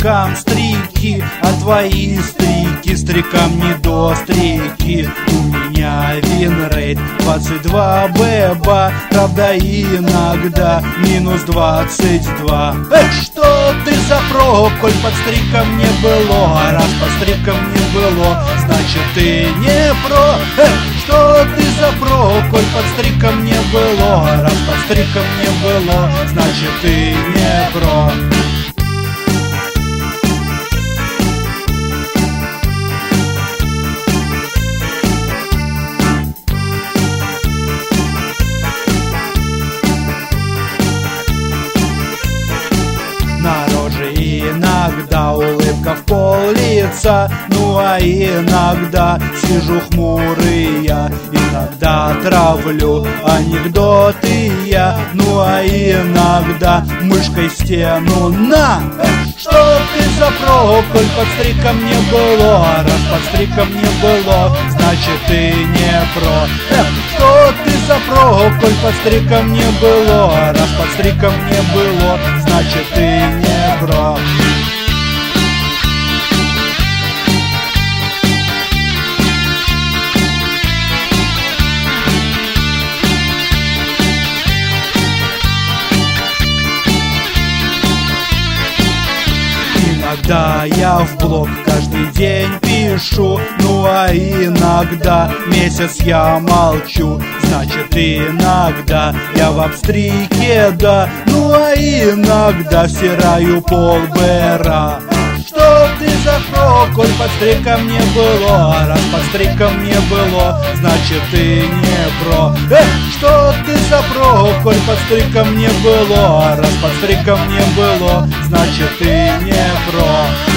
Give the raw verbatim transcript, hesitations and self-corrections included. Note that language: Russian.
стрикам стрики, а твои стрики стрикам не до стрики. У меня винрейт двадцать два бэба, правда иногда минус двадцать два. Эх, что ты за про, коль под стриком не было? Раз под стриком не было, значит ты не про. Эх, что ты за про, коль под стриком не было? Раз под стриком не было, значит ты не про. На роже иногда улыбка в пол лица, ну а иногда сижу хмурый я. Иногда травлю анекдоты я, ну а иногда мышкой стену на. Что ты за про, коль под стриком не было? Раз под стриком не было, значит ты не про. Эх, что ты за про, коль под стриком не было? Раз под стриком не было, значит ты не про. Иногда я в блог каждый день пишу, ну а иногда месяц я молчу. Значит иногда я в обстрике, да, ну а иногда всираю пол бэра. Что ты за про, коль под стриком не было? Раз под стриком не было, значит ты не про. Эх, что ты за про, коль под стриком не было? Раз под стриком не было, значит ты не про.